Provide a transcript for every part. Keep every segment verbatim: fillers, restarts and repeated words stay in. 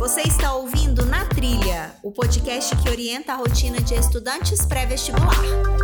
Você está ouvindo Na Trilha, o podcast que orienta a rotina de estudantes pré-vestibular.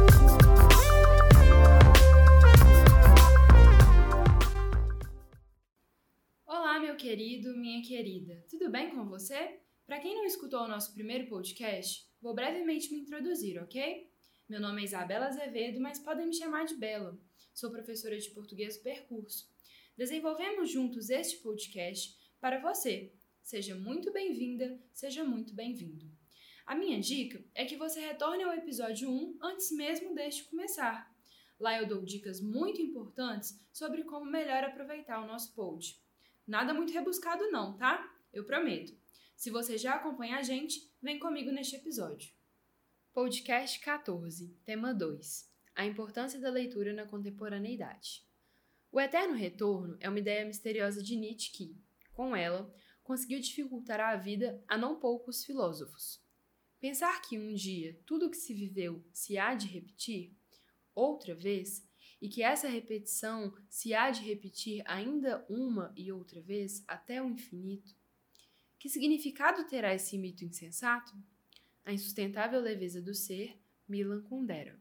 Olá, meu querido, minha querida. Tudo bem com você? Para quem não escutou o nosso primeiro podcast, vou brevemente me introduzir, ok? Meu nome é Isabela Azevedo, mas podem me chamar de Bela. Sou professora de português do Percurso. Desenvolvemos juntos este podcast para você. Seja muito bem-vinda, seja muito bem-vindo. A minha dica é que você retorne ao episódio um antes mesmo deste começar. Lá eu dou dicas muito importantes sobre como melhor aproveitar o nosso pod. Nada muito rebuscado não, tá? Eu prometo. Se você já acompanha a gente, vem comigo neste episódio. Podcast quatorze, tema dois. A importância da leitura na contemporaneidade. O eterno retorno é uma ideia misteriosa de Nietzsche que, com ela, conseguiu dificultar a vida a não poucos filósofos. Pensar que um dia tudo o que se viveu se há de repetir, outra vez, e que essa repetição se há de repetir ainda uma e outra vez até o infinito, que significado terá esse mito insensato? A insustentável leveza do ser, Milan Kundera.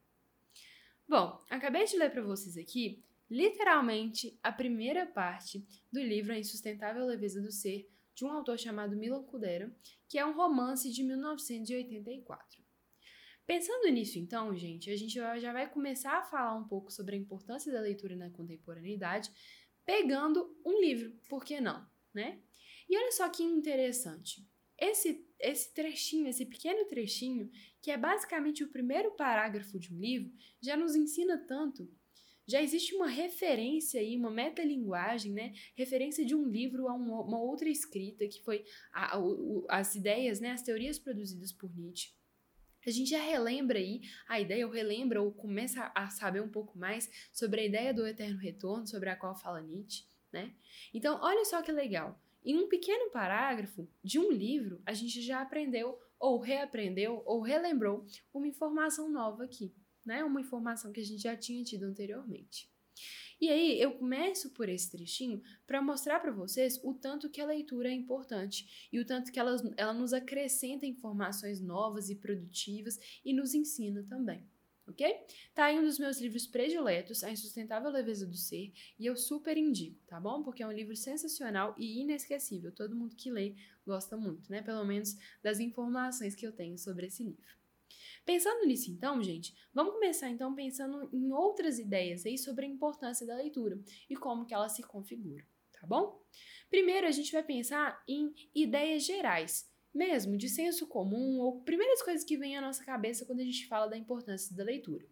Bom, acabei de ler para vocês aqui, literalmente, a primeira parte do livro A Insustentável Leveza do Ser, de um autor chamado Milan Kundera, que é um romance de mil novecentos e oitenta e quatro. Pensando nisso, então, gente, a gente já vai começar a falar um pouco sobre a importância da leitura na contemporaneidade, pegando um livro, por que não, né? E olha só que interessante, esse, esse trechinho, esse pequeno trechinho, que é basicamente o primeiro parágrafo de um livro, já nos ensina tanto. Já existe uma referência aí, uma metalinguagem, né? Referência de um livro a uma, uma outra escrita, que foi a, a, as ideias, né? As teorias produzidas por Nietzsche. A gente já relembra aí a ideia, ou relembra, ou começa a saber um pouco mais sobre a ideia do eterno retorno, sobre a qual fala Nietzsche, né? Então, olha só que legal. Em um pequeno parágrafo de um livro, a gente já aprendeu, ou reaprendeu, ou relembrou uma informação nova aqui. Né? Uma informação que a gente já tinha tido anteriormente. E aí, eu começo por esse trechinho para mostrar para vocês o tanto que a leitura é importante e o tanto que ela, ela nos acrescenta informações novas e produtivas e nos ensina também, ok? Tá aí um dos meus livros prediletos, A Insustentável Leveza do Ser, e eu super indico, tá bom? Porque é um livro sensacional e inesquecível. Todo mundo que lê gosta muito, né? Pelo menos das informações que eu tenho sobre esse livro. Pensando nisso então, gente, vamos começar então pensando em outras ideias aí sobre a importância da leitura e como que ela se configura, tá bom? Primeiro a gente vai pensar em ideias gerais, mesmo de senso comum ou primeiras coisas que vêm à nossa cabeça quando a gente fala da importância da leitura.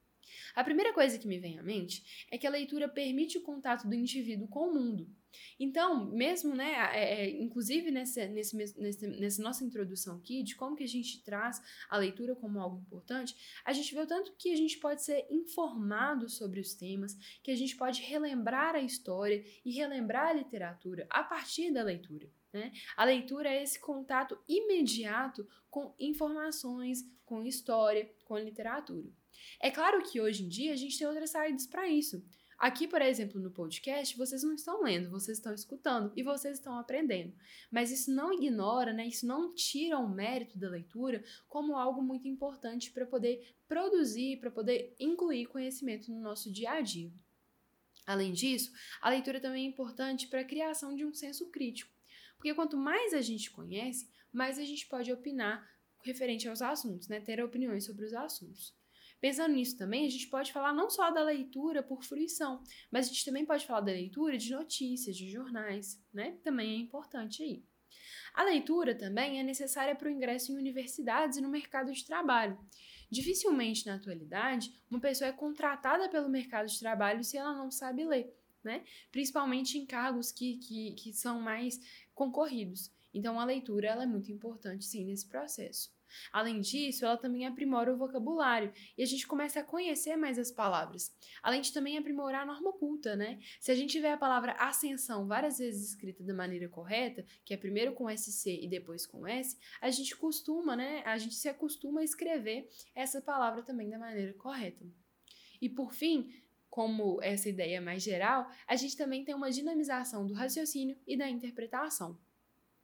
A primeira coisa que me vem à mente é que a leitura permite o contato do indivíduo com o mundo. Então, mesmo, né, é, é, inclusive nessa, nesse, nesse, nessa nossa introdução aqui, de como que a gente traz a leitura como algo importante, a gente vê o tanto que a gente pode ser informado sobre os temas, que a gente pode relembrar a história e relembrar a literatura a partir da leitura. Né? A leitura é esse contato imediato com informações, com história, com literatura. É claro que hoje em dia a gente tem outras saídas para isso. Aqui, por exemplo, no podcast, vocês não estão lendo, vocês estão escutando e vocês estão aprendendo. Mas isso não ignora, né? Isso não tira o mérito da leitura como algo muito importante para poder produzir, para poder incluir conhecimento no nosso dia a dia. Além disso, a leitura também é importante para a criação de um senso crítico. Porque quanto mais a gente conhece, mais a gente pode opinar referente aos assuntos, né? Ter opiniões sobre os assuntos. Pensando nisso também, a gente pode falar não só da leitura por fruição, mas a gente também pode falar da leitura de notícias, de jornais, né? Também é importante aí. A leitura também é necessária para o ingresso em universidades e no mercado de trabalho. Dificilmente, na atualidade, uma pessoa é contratada pelo mercado de trabalho se ela não sabe ler, né? Principalmente em cargos que, que, que são mais concorridos. Então, a leitura ela é muito importante, sim, nesse processo. Além disso, ela também aprimora o vocabulário e a gente começa a conhecer mais as palavras. Além de também aprimorar a norma culta, né? Se a gente tiver a palavra ascensão várias vezes escrita da maneira correta, que é primeiro com S C e depois com S, a gente costuma, né? A gente se acostuma a escrever essa palavra também da maneira correta. E por fim, como essa ideia é mais geral, a gente também tem uma dinamização do raciocínio e da interpretação.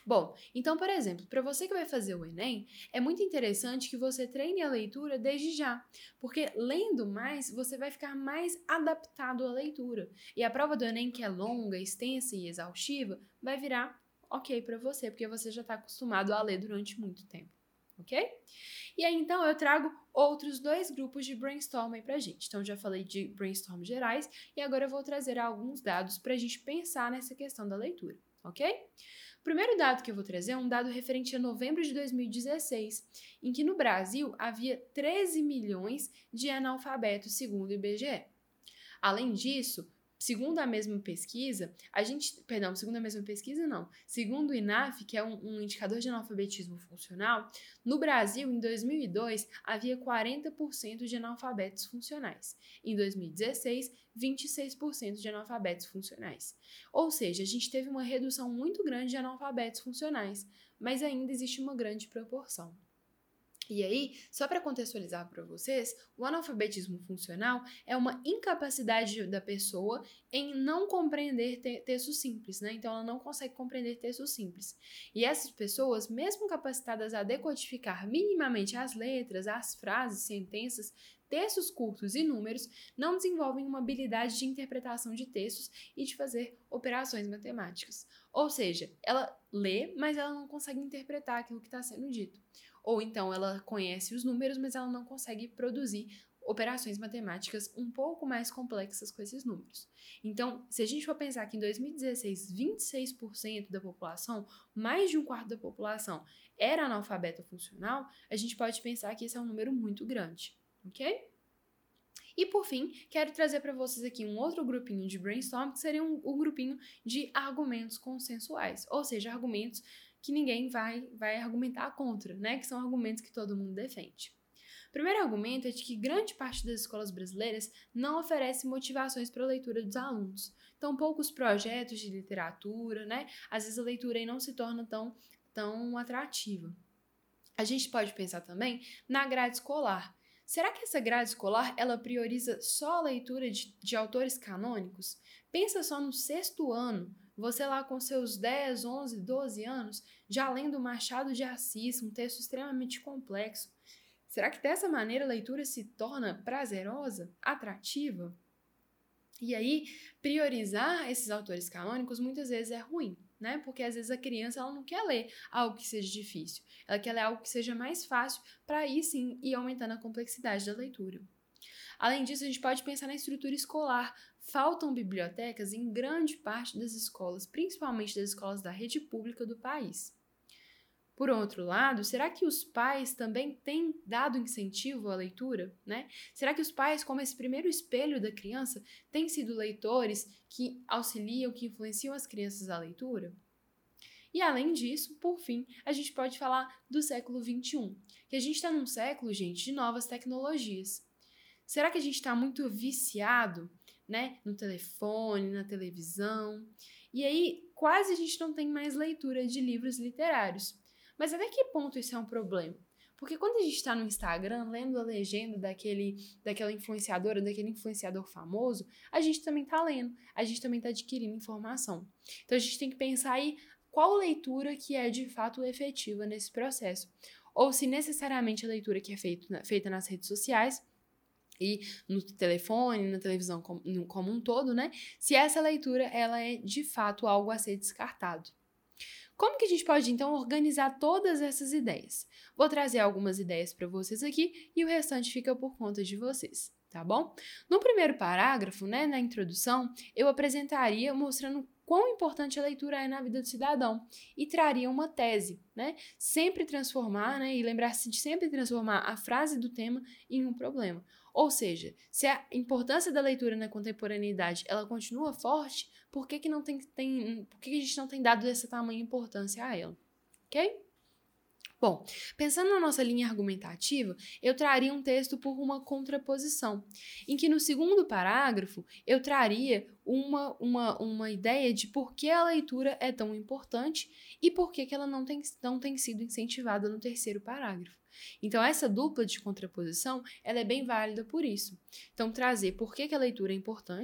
Bom, então, por exemplo, para você que vai fazer o Enem, é muito interessante que você treine a leitura desde já, porque lendo mais, você vai ficar mais adaptado à leitura. E a prova do Enem, que é longa, extensa e exaustiva, vai virar ok para você, porque você já está acostumado a ler durante muito tempo, ok? E aí, então, eu trago outros dois grupos de brainstorm aí pra gente. Então, já falei de brainstorm gerais e agora eu vou trazer alguns dados para a gente pensar nessa questão da leitura, ok? O primeiro dado que eu vou trazer é um dado referente a novembro de dois mil e dezesseis, em que no Brasil havia treze milhões de analfabetos, segundo o I B G E. Além disso, segundo a mesma pesquisa, a gente, perdão, segundo a mesma pesquisa não, segundo o I N A F, que é um, um indicador de analfabetismo funcional, no Brasil, em dois mil e dois, havia quarenta por cento de analfabetos funcionais. Em dois mil e dezesseis, vinte e seis por cento de analfabetos funcionais. Ou seja, a gente teve uma redução muito grande de analfabetos funcionais, mas ainda existe uma grande proporção. E aí, só para contextualizar para vocês, o analfabetismo funcional é uma incapacidade da pessoa em não compreender te- textos simples, né? Então, ela não consegue compreender textos simples. E essas pessoas, mesmo capacitadas a decodificar minimamente as letras, as frases, sentenças, textos curtos e números, não desenvolvem uma habilidade de interpretação de textos e de fazer operações matemáticas. Ou seja, ela lê, mas ela não consegue interpretar aquilo que está sendo dito. Ou então ela conhece os números, mas ela não consegue produzir operações matemáticas um pouco mais complexas com esses números. Então, se a gente for pensar que em dois mil e dezesseis, vinte e seis por cento da população, mais de um quarto da população, era analfabeta funcional, a gente pode pensar que esse é um número muito grande, ok? E por fim, quero trazer para vocês aqui um outro grupinho de brainstorm, que seria um, um grupinho de argumentos consensuais, ou seja, argumentos que ninguém vai, vai argumentar contra, né? Que são argumentos que todo mundo defende. O primeiro argumento é de que grande parte das escolas brasileiras não oferece motivações para a leitura dos alunos. Então, poucos projetos de literatura, né? Às vezes a leitura aí não se torna tão, tão atrativa. A gente pode pensar também na grade escolar. Será que essa grade escolar, ela prioriza só a leitura de, de autores canônicos? Pensa só no sexto ano, você lá com seus dez, onze, doze anos, já lendo Machado de Assis, um texto extremamente complexo. Será que dessa maneira a leitura se torna prazerosa, atrativa? E aí, priorizar esses autores canônicos muitas vezes é ruim, né? Porque às vezes a criança ela não quer ler algo que seja difícil, ela quer ler algo que seja mais fácil para aí sim ir aumentando a complexidade da leitura. Além disso, a gente pode pensar na estrutura escolar. Faltam bibliotecas em grande parte das escolas, principalmente das escolas da rede pública do país. Por outro lado, será que os pais também têm dado incentivo à leitura, né? Será que os pais, como esse primeiro espelho da criança, têm sido leitores que auxiliam, que influenciam as crianças à leitura? E além disso, por fim, a gente pode falar do século vinte e um, que a gente está num século, gente, de novas tecnologias. Será que a gente está muito viciado, né, no telefone, na televisão? E aí, quase a gente não tem mais leitura de livros literários. Mas até que ponto isso é um problema? Porque quando a gente está no Instagram, lendo a legenda daquele, daquela influenciadora, daquele influenciador famoso, a gente também está lendo, a gente também está adquirindo informação. Então, a gente tem que pensar aí qual leitura que é de fato efetiva nesse processo. Ou se necessariamente a leitura que é feito, feita nas redes sociais e no telefone, na televisão como, como um todo, né? Se essa leitura ela é de fato algo a ser descartado. Como que a gente pode, então, organizar todas essas ideias? Vou trazer algumas ideias para vocês aqui e o restante fica por conta de vocês, tá bom? No primeiro parágrafo, né, na introdução, eu apresentaria mostrando quão importante a leitura é na vida do cidadão e traria uma tese, né? Sempre transformar, né, e lembrar-se de sempre transformar a frase do tema em um problema. Ou seja, se a importância da leitura na contemporaneidade ela continua forte, por que, que, não tem, tem, por que, que a gente não tem dado essa tamanha importância a ela? Ok? Bom, pensando na nossa linha argumentativa, eu traria um texto por uma contraposição, em que no segundo parágrafo eu traria uma, uma, uma ideia de por que a leitura é tão importante e por que, que ela não tem, não tem sido incentivada no terceiro parágrafo. Então, essa dupla de contraposição ela é bem válida por isso. Então, trazer por que, que a leitura é importante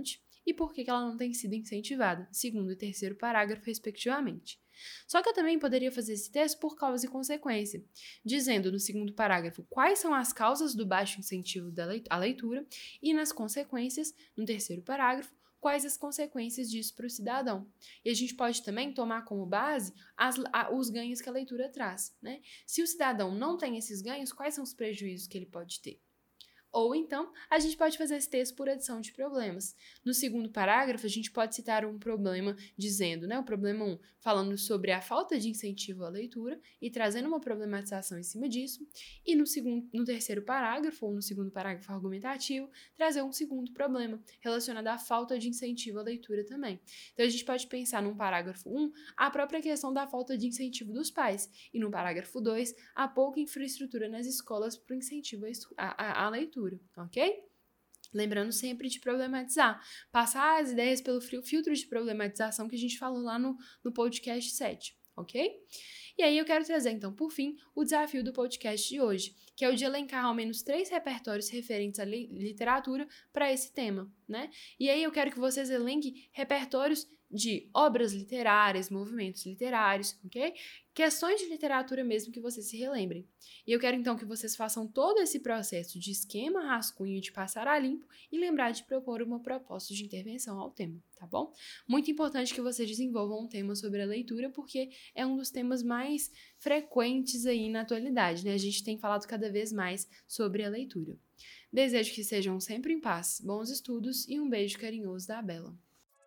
e por que ela não tem sido incentivada, segundo e terceiro parágrafo, respectivamente. Só que eu também poderia fazer esse texto por causa e consequência, dizendo no segundo parágrafo quais são as causas do baixo incentivo à leitura e nas consequências, no terceiro parágrafo, quais as consequências disso para o cidadão. E a gente pode também tomar como base as, a, os ganhos que a leitura traz, né? Se o cidadão não tem esses ganhos, quais são os prejuízos que ele pode ter? Ou então, a gente pode fazer esse texto por adição de problemas. No segundo parágrafo, a gente pode citar um problema dizendo, né, o problema um, falando sobre a falta de incentivo à leitura e trazendo uma problematização em cima disso. E no, segundo, no terceiro parágrafo, ou no segundo parágrafo argumentativo, trazer um segundo problema relacionado à falta de incentivo à leitura também. Então, a gente pode pensar num parágrafo um, a própria questão da falta de incentivo dos pais. E no parágrafo dois, a pouca infraestrutura nas escolas para o incentivo à, à, à leitura. Ok? Lembrando sempre de problematizar. Passar as ideias pelo filtro de problematização que a gente falou lá no, no podcast sete, ok? E aí eu quero trazer, então, por fim, o desafio do podcast de hoje, que é o de elencar ao menos três repertórios referentes à li- literatura para esse tema, né? E aí eu quero que vocês elenquem repertórios de obras literárias, movimentos literários, ok? Questões de literatura mesmo que vocês se relembrem. E eu quero então que vocês façam todo esse processo de esquema, rascunho, de passar a limpo e lembrar de propor uma proposta de intervenção ao tema, tá bom? Muito importante que vocês desenvolvam um tema sobre a leitura, porque é um dos temas mais frequentes aí na atualidade, né? A gente tem falado cada vez mais sobre a leitura. Desejo que sejam sempre em paz, bons estudos e um beijo carinhoso da Bela.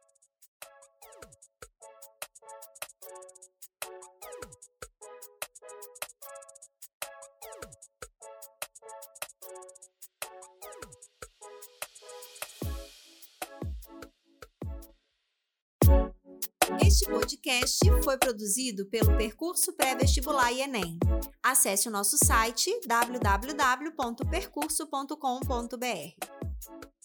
Este podcast foi produzido pelo Percurso Pré-Vestibular e Enem. Acesse o nosso site w w w ponto percurso ponto com ponto b r.